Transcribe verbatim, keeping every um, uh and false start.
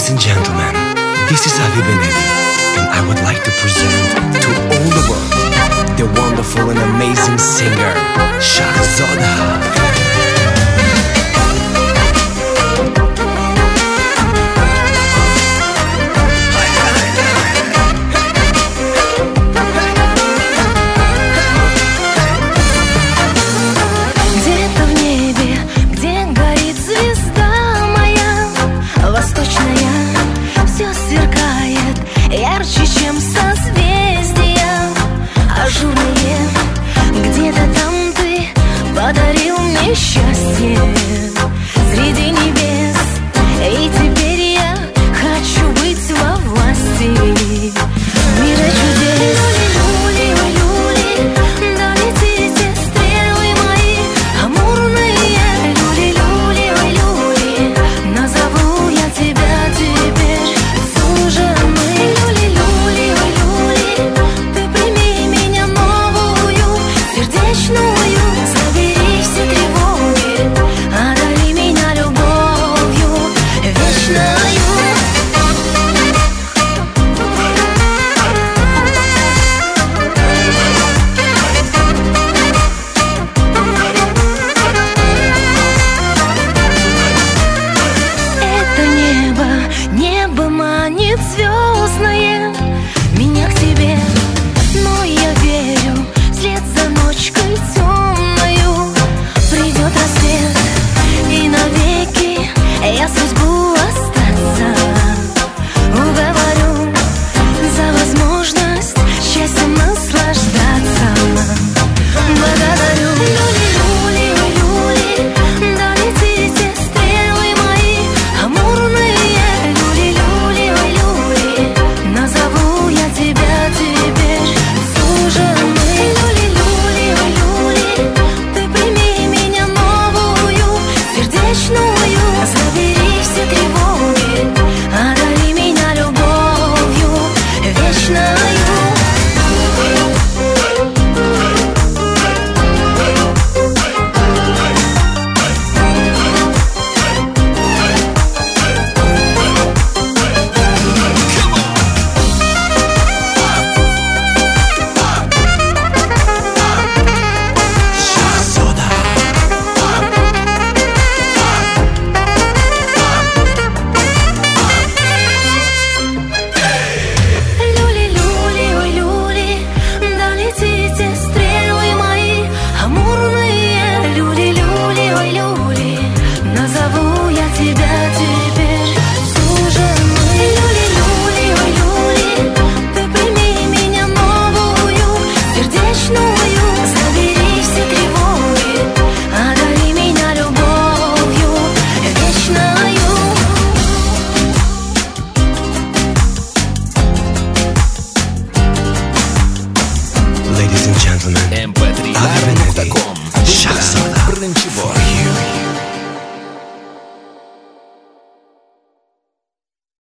Ladies and gentlemen, this is Avi Benedi, and I would like to present to all the world the wonderful and amazing singer, Shahzoda. Ярче, чем созвездия ажурные. Где-то там ты подарил мне счастье среди небес. И теперь я хочу быть во власти мира чудес. Люли, люли, долетите стрелы мои амурные. Люли, люли, люли, назову я тебя теперь суженой. Забери все тревоги, одари меня любовью вечною. Это небо, небо манит звездное меня к тебе, но я верю, вслед за ночкой темною придет рассвет, и навеки я судьбу остаться уговорю за возможность счастьем наслаждаться. Благодарю. Люли, люли, долетите стрелы мои амурные. Люли, люли, люли, назову я тебя теперь суженой. Люли, люли, люли, ты прими меня новую, сердечную. Забери все тревоги, одари меня любовью вечною. Ladies and gentlemen, эм пэ